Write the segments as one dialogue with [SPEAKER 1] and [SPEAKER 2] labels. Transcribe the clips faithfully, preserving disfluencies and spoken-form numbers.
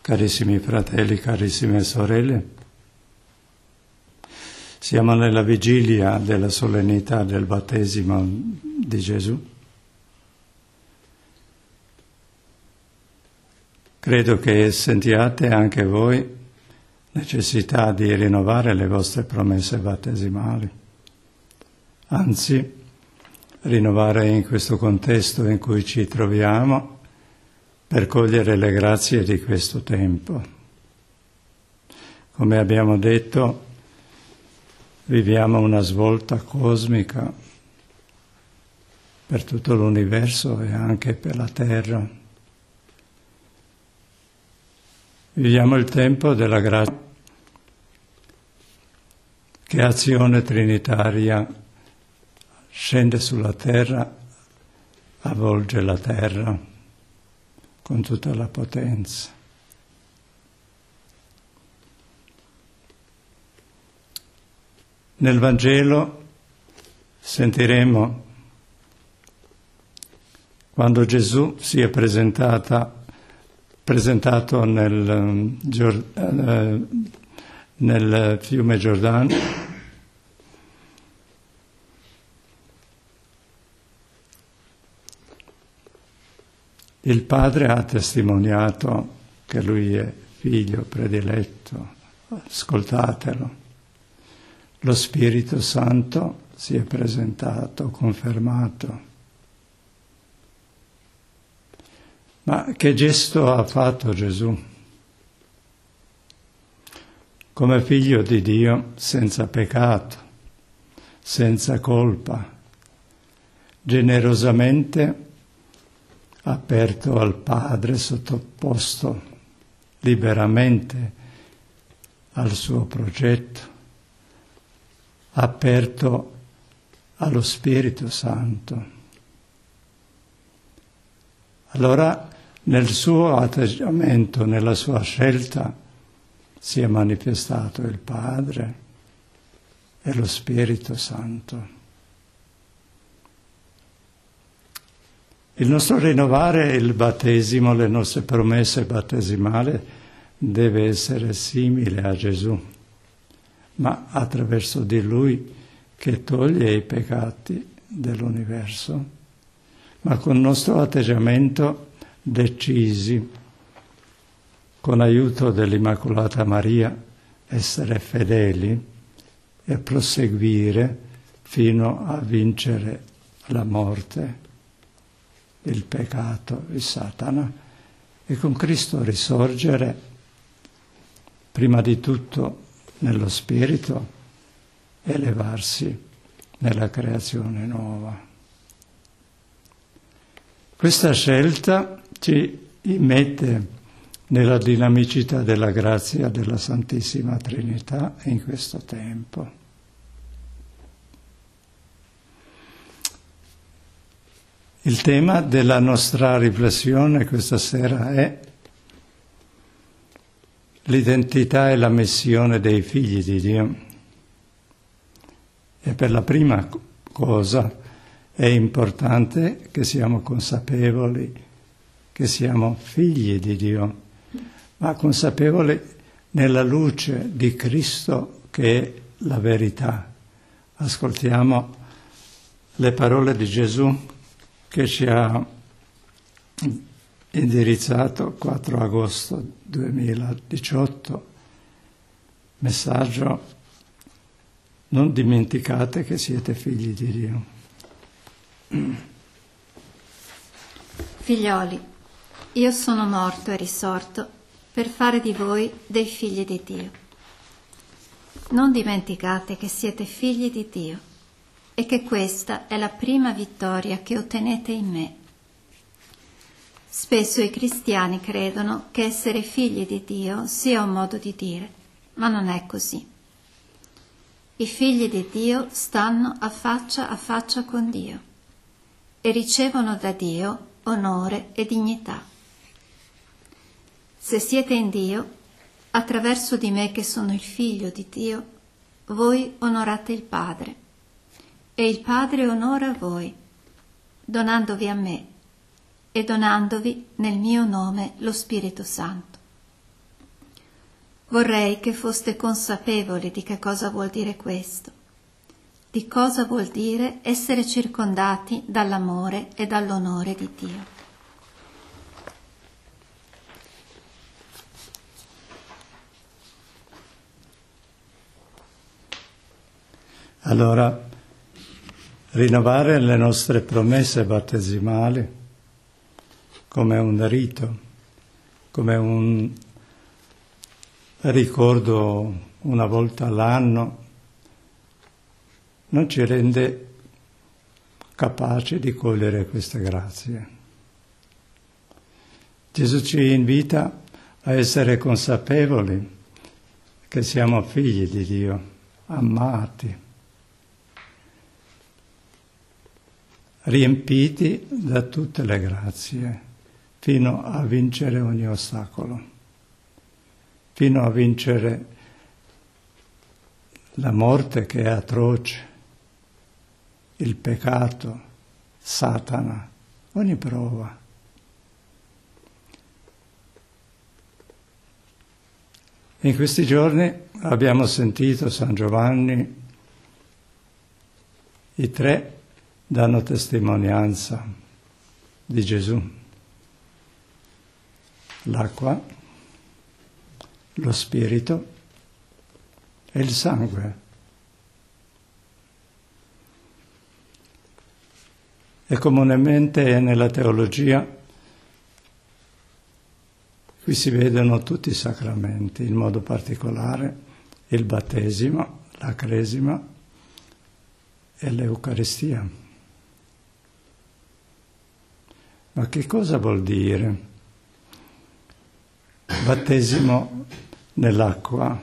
[SPEAKER 1] Carissimi fratelli, carissime sorelle, siamo nella vigilia della solennità del battesimo di Gesù. Credo che sentiate anche voi necessità di rinnovare le vostre promesse battesimali, anzi rinnovare in questo contesto in cui ci troviamo per cogliere le grazie di questo tempo. Come abbiamo detto, viviamo una svolta cosmica per tutto l'universo e anche per la Terra. Viviamo il tempo della grazia, che azione trinitaria scende sulla Terra, avvolge la Terra con tutta la potenza. Nel Vangelo sentiremo quando Gesù si è presentata, presentato nel, eh, nel fiume Giordano, il Padre ha testimoniato che Lui è figlio prediletto, ascoltatelo. Lo Spirito Santo si è presentato, confermato. Ma che gesto ha fatto Gesù? Come figlio di Dio senza peccato, senza colpa, generosamente aperto al Padre, sottoposto liberamente al suo progetto, aperto allo Spirito Santo. Allora nel suo atteggiamento, nella sua scelta, si è manifestato il Padre e lo Spirito Santo. Il nostro rinnovare il battesimo, le nostre promesse battesimali, deve essere simile a Gesù, ma attraverso di Lui che toglie i peccati dell'universo, ma con il nostro atteggiamento decisi, con l'aiuto dell'Immacolata Maria, essere fedeli e proseguire fino a vincere la morte, il peccato, il Satana, e con Cristo risorgere prima di tutto nello Spirito, elevarsi nella creazione nuova. Questa scelta ci immette nella dinamicità della grazia della Santissima Trinità in questo tempo. Il tema della nostra riflessione questa sera è l'identità e la missione dei figli di Dio. E per la prima cosa è importante che siamo consapevoli che siamo figli di Dio, ma consapevoli nella luce di Cristo che è la verità. Ascoltiamo le parole di Gesù che ci ha indirizzato quattro agosto duemiladiciotto, messaggio: non dimenticate che siete figli di Dio.
[SPEAKER 2] Figlioli, io sono morto e risorto per fare di voi dei figli di Dio. Non dimenticate che siete figli di Dio e che questa è la prima vittoria che ottenete in me. Spesso i cristiani credono che essere figli di Dio sia un modo di dire, ma non è così. I figli di Dio stanno a faccia a faccia con Dio e ricevono da Dio onore e dignità. Se siete in Dio, attraverso di me che sono il figlio di Dio, voi onorate il Padre e il Padre onora voi, donandovi a me e donandovi nel mio nome lo Spirito Santo. Vorrei che foste consapevoli di che cosa vuol dire questo, di cosa vuol dire essere circondati dall'amore e dall'onore di Dio.
[SPEAKER 1] Allora, rinnovare le nostre promesse battesimali come un rito, come un ricordo una volta all'anno, non ci rende capaci di cogliere queste grazie. Gesù ci invita a essere consapevoli che siamo figli di Dio, amati, riempiti da tutte le grazie, fino a vincere ogni ostacolo, fino a vincere la morte che è atroce, il peccato, Satana, ogni prova. In questi giorni abbiamo sentito San Giovanni, i tre danno testimonianza di Gesù. L'acqua, lo spirito e il sangue. E comunemente nella teologia qui si vedono tutti i sacramenti, in modo particolare il battesimo, la cresima e l'Eucaristia. Ma che cosa vuol dire? Battesimo nell'acqua.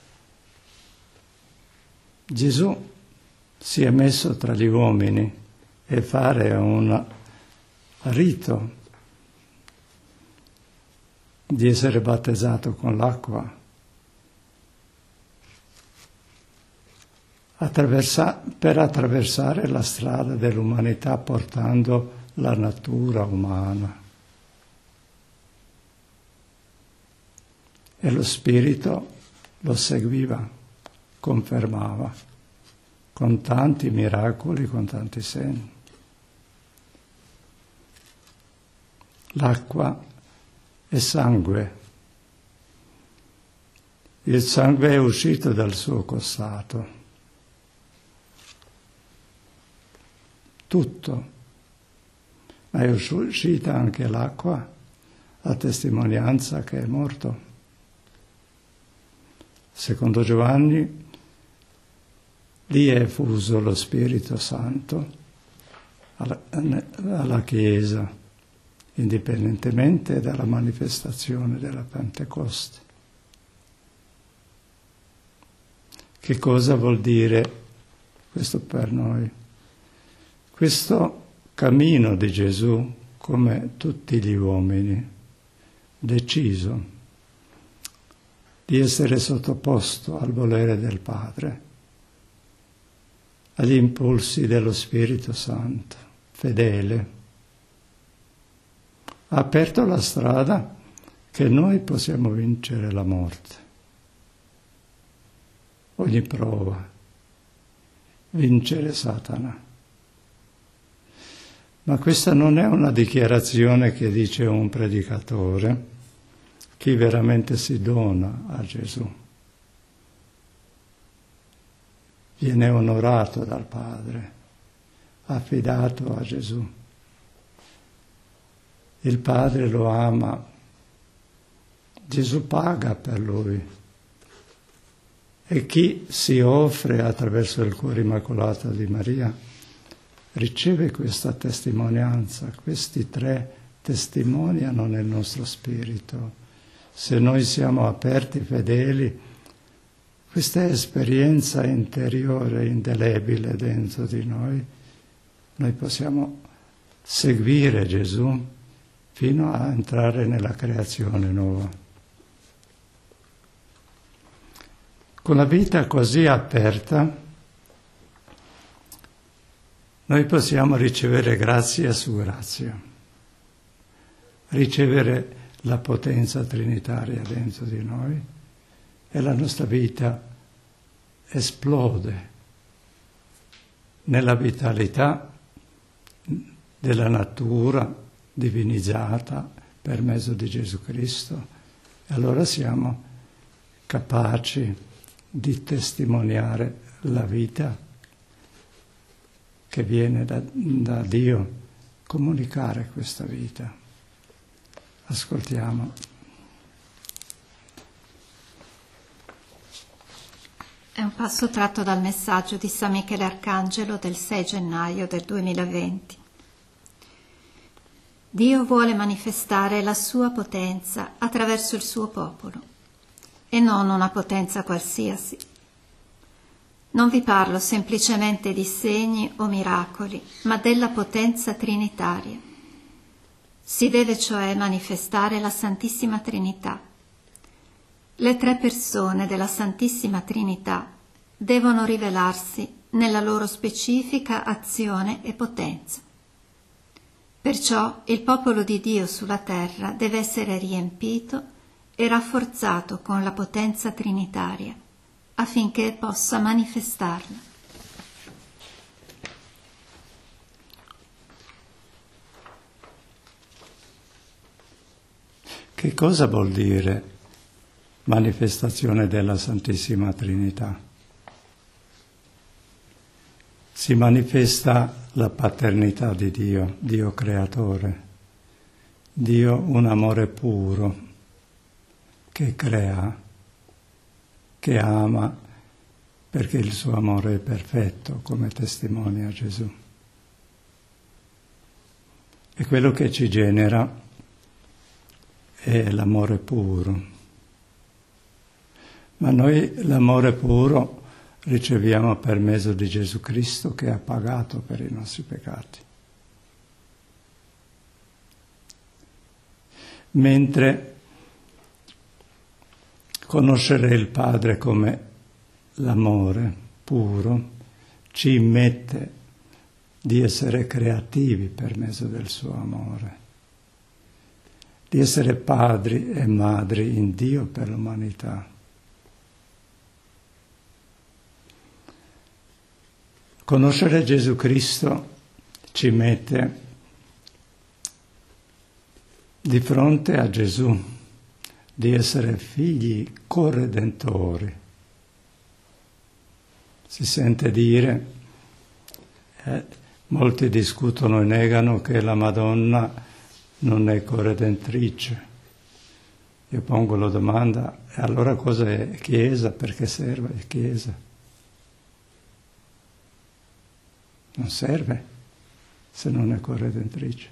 [SPEAKER 1] Gesù si è messo tra gli uomini e fare un rito di essere battezzato con l'acqua, attraversa- per attraversare la strada dell'umanità portando la natura umana. E lo Spirito lo seguiva, confermava, con tanti miracoli, con tanti segni. L'acqua è sangue. Il sangue è uscito dal suo costato. Tutto. Ma è uscita anche l'acqua, a testimonianza che è morto. Secondo Giovanni, lì è effuso lo Spirito Santo alla, alla Chiesa, indipendentemente dalla manifestazione della Pentecoste. Che cosa vuol dire questo per noi? Questo cammino di Gesù, come tutti gli uomini, deciso di essere sottoposto al volere del Padre, agli impulsi dello Spirito Santo, fedele, ha aperto la strada che noi possiamo vincere la morte, ogni prova, vincere Satana. Ma questa non è una dichiarazione che dice un predicatore, chi veramente si dona a Gesù. Viene onorato dal Padre, affidato a Gesù. Il Padre lo ama, Gesù paga per lui. E chi si offre attraverso il cuore immacolato di Maria riceve questa testimonianza. Questi tre testimoniano nel nostro spirito. Se noi siamo aperti, fedeli, questa esperienza interiore, indelebile dentro di noi, noi possiamo seguire Gesù fino a entrare nella creazione nuova. Con la vita così aperta, noi possiamo ricevere grazia su grazia, ricevere la potenza trinitaria dentro di noi e la nostra vita esplode nella vitalità della natura divinizzata per mezzo di Gesù Cristo. E allora siamo capaci di testimoniare la vita che viene da, da Dio, comunicare questa vita. Ascoltiamo.
[SPEAKER 2] È un passo tratto dal messaggio di San Michele Arcangelo del sei gennaio del duemilaventi. Dio vuole manifestare la sua potenza attraverso il suo popolo, e non una potenza qualsiasi. Non vi parlo semplicemente di segni o miracoli, ma della potenza trinitaria. Si deve cioè manifestare la Santissima Trinità. Le tre persone della Santissima Trinità devono rivelarsi nella loro specifica azione e potenza. Perciò il popolo di Dio sulla terra deve essere riempito e rafforzato con la potenza trinitaria, affinché possa manifestarla.
[SPEAKER 1] Che cosa vuol dire manifestazione della Santissima Trinità? Si manifesta la paternità di Dio, Dio creatore, Dio un amore puro che crea, che ama, perché il suo amore è perfetto, come testimonia Gesù. E quello che ci genera è l'amore puro. Ma noi l'amore puro riceviamo per mezzo di Gesù Cristo, che ha pagato per i nostri peccati. Mentre conoscere il Padre come l'amore puro ci immette di essere creativi per mezzo del suo amore, di essere padri e madri in Dio per l'umanità. Conoscere Gesù Cristo ci mette di fronte a Gesù, di essere figli corredentori. Si sente dire, eh, molti discutono e negano che la Madonna non è corredentrice. Io pongo la domanda, e allora cosa è Chiesa? Perché serve la Chiesa? Non serve se non è corredentrice.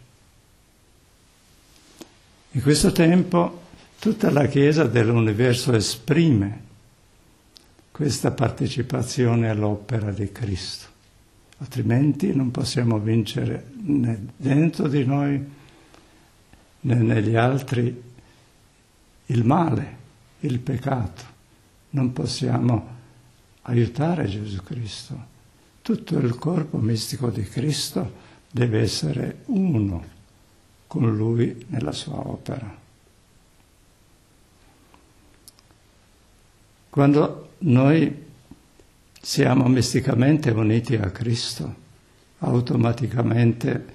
[SPEAKER 1] In questo tempo tutta la Chiesa dell'universo esprime questa partecipazione all'opera di Cristo, altrimenti non possiamo vincere né dentro di noi né negli altri il male, il peccato. Non possiamo aiutare Gesù Cristo. Tutto il corpo mistico di Cristo deve essere uno con Lui nella sua opera. Quando noi siamo misticamente uniti a Cristo, automaticamente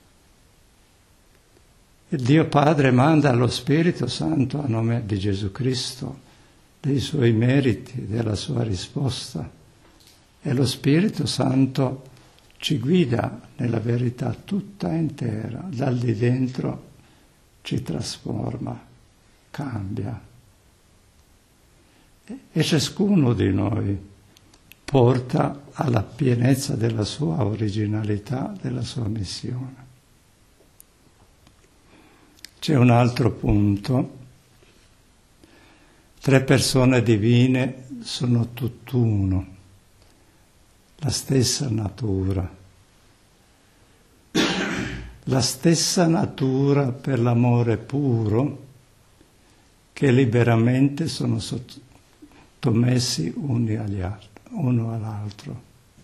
[SPEAKER 1] il Dio Padre manda lo Spirito Santo a nome di Gesù Cristo, dei suoi meriti, della sua risposta. E lo Spirito Santo ci guida nella verità tutta intera, dal di dentro ci trasforma, cambia. E ciascuno di noi porta alla pienezza della sua originalità, della sua missione. C'è un altro punto. Tre persone divine sono tutt'uno. La stessa natura, la stessa natura per l'amore puro che liberamente sono sottomessi uni agli altri, uno all'altro.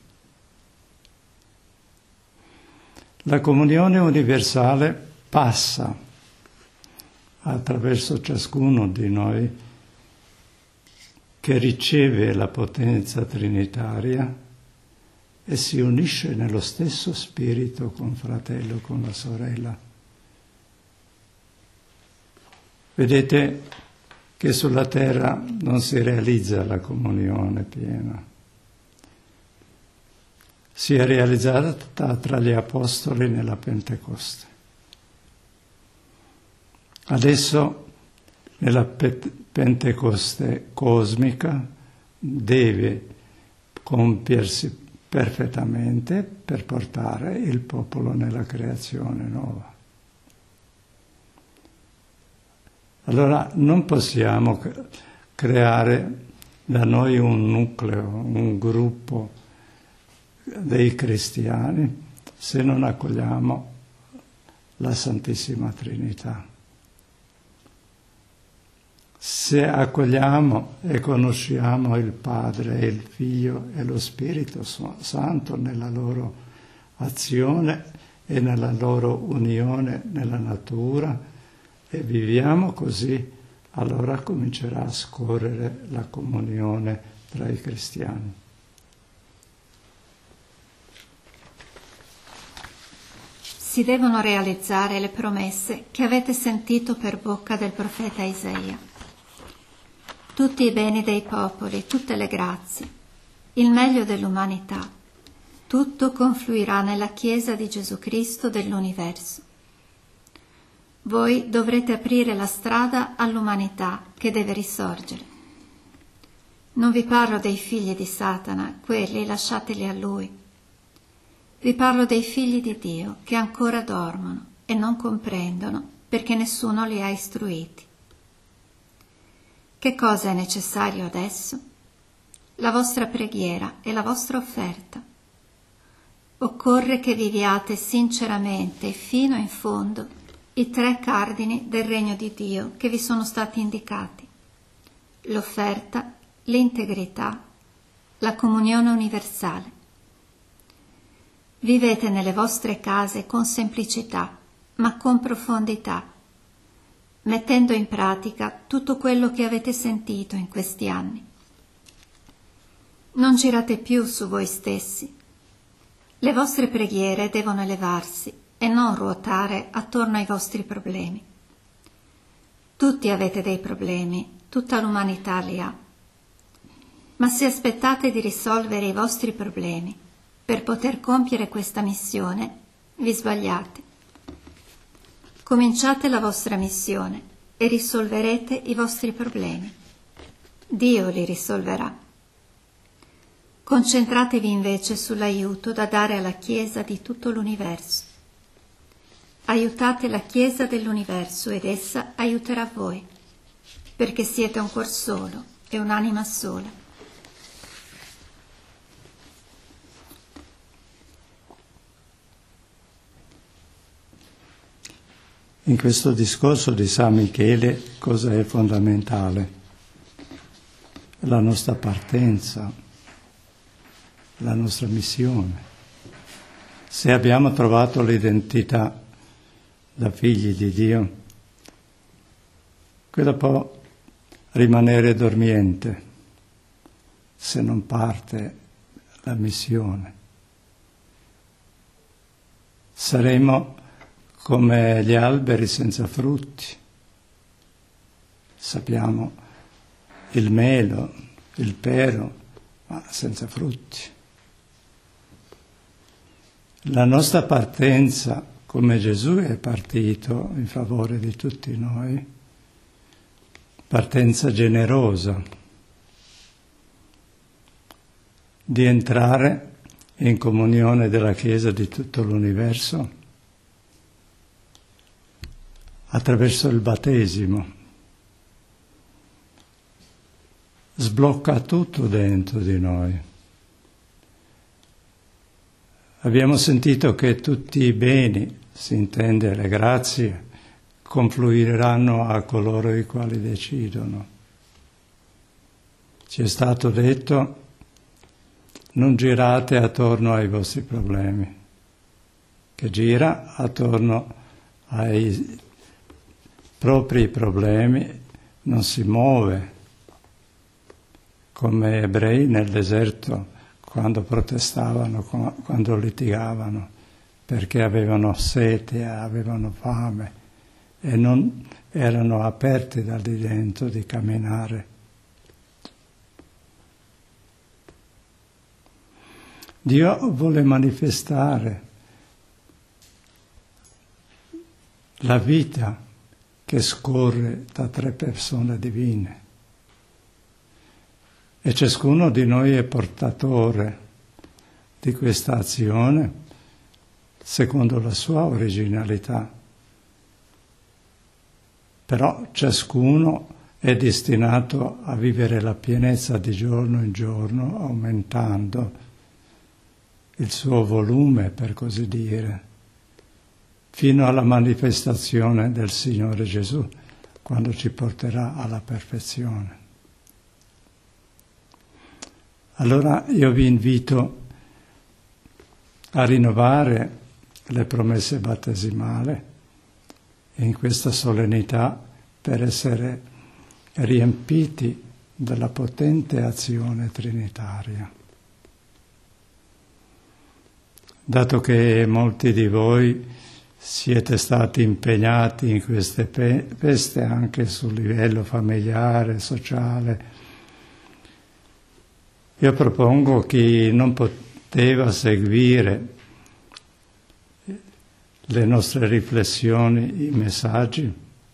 [SPEAKER 1] La comunione universale passa attraverso ciascuno di noi che riceve la potenza trinitaria e si unisce nello stesso spirito con fratello, con la sorella. Vedete che sulla terra non si realizza la comunione piena. Si è realizzata tra gli apostoli nella Pentecoste. Adesso nella Pentecoste cosmica deve compiersi perfettamente per portare il popolo nella creazione nuova. Allora non possiamo creare da noi un nucleo, un gruppo dei cristiani se non accogliamo la Santissima Trinità. Se accogliamo e conosciamo il Padre, il Figlio e lo Spirito Santo nella loro azione e nella loro unione nella natura e viviamo così, allora comincerà a scorrere la comunione tra i cristiani.
[SPEAKER 2] Si devono realizzare le promesse che avete sentito per bocca del profeta Isaia. Tutti i beni dei popoli, tutte le grazie, il meglio dell'umanità, tutto confluirà nella Chiesa di Gesù Cristo dell'universo. Voi dovrete aprire la strada all'umanità che deve risorgere. Non vi parlo dei figli di Satana, quelli lasciateli a lui. Vi parlo dei figli di Dio che ancora dormono e non comprendono perché nessuno li ha istruiti. Che cosa è necessario adesso? La vostra preghiera e la vostra offerta. Occorre che viviate sinceramente fino in fondo i tre cardini del regno di Dio che vi sono stati indicati: l'offerta, l'integrità, la comunione universale. Vivete nelle vostre case con semplicità, ma con profondità, mettendo in pratica tutto quello che avete sentito in questi anni. Non girate più su voi stessi. Le vostre preghiere devono elevarsi e non ruotare attorno ai vostri problemi. Tutti avete dei problemi, tutta l'umanità li ha. Ma se aspettate di risolvere i vostri problemi per poter compiere questa missione, vi sbagliate. Cominciate la vostra missione e risolverete i vostri problemi. Dio li risolverà. Concentratevi invece sull'aiuto da dare alla Chiesa di tutto l'universo. Aiutate la Chiesa dell'universo ed essa aiuterà voi, perché siete un cuor solo e un'anima sola.
[SPEAKER 1] In questo discorso di San Michele cosa è fondamentale? La nostra partenza, la nostra missione. Se abbiamo trovato l'identità da figli di Dio, cosa può rimanere dormiente se non parte la missione? Saremo come gli alberi senza frutti. Sappiamo il melo, il pero, ma senza frutti. La nostra partenza, come Gesù è partito in favore di tutti noi, partenza generosa, di entrare in comunione della Chiesa di tutto l'universo attraverso il battesimo. Sblocca tutto dentro di noi. Abbiamo sentito che tutti i beni, si intende le grazie, confluiranno a coloro i quali decidono. Ci è stato detto: non girate attorno ai vostri problemi, che gira attorno ai propri problemi, non si muove, come ebrei nel deserto quando protestavano, quando litigavano, perché avevano sete, avevano fame e non erano aperti da di dentro di camminare. Dio vuole manifestare la vita che scorre da tre persone divine e ciascuno di noi è portatore di questa azione secondo la sua originalità. Però ciascuno è destinato a vivere la pienezza di giorno in giorno, aumentando il suo volume, per così dire, fino alla manifestazione del Signore Gesù, quando ci porterà alla perfezione. Allora io vi invito a rinnovare le promesse battesimali in questa solennità per essere riempiti dalla potente azione trinitaria. Dato che molti di voi siete stati impegnati in queste feste anche sul livello familiare, sociale, io propongo chi non poteva seguire le nostre riflessioni, i messaggi,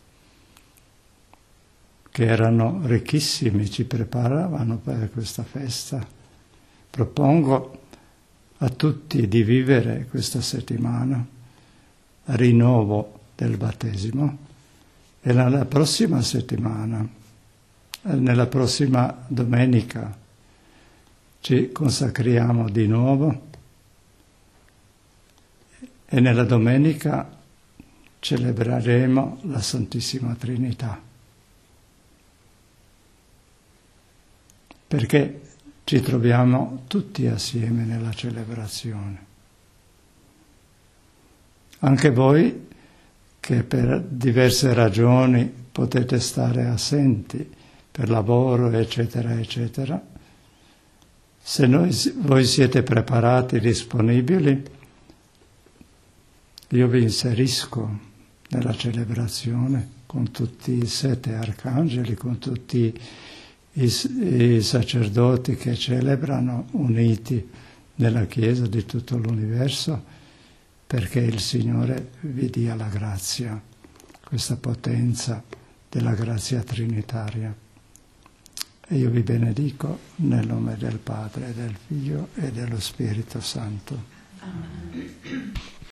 [SPEAKER 1] che erano ricchissimi, ci preparavano per questa festa. Propongo a tutti di vivere questa settimana a rinnovo del battesimo e nella prossima settimana, nella prossima domenica, ci consacriamo di nuovo e nella domenica celebreremo la Santissima Trinità, perché ci troviamo tutti assieme nella celebrazione. Anche voi che per diverse ragioni potete stare assenti per lavoro, eccetera, eccetera, se noi, voi siete preparati, disponibili, io vi inserisco nella celebrazione con tutti i sette arcangeli, con tutti i, i sacerdoti che celebrano uniti nella Chiesa di tutto l'universo, perché il Signore vi dia la grazia, questa potenza della grazia trinitaria. E io vi benedico nel nome del Padre, del Figlio e dello Spirito Santo.
[SPEAKER 3] Amen.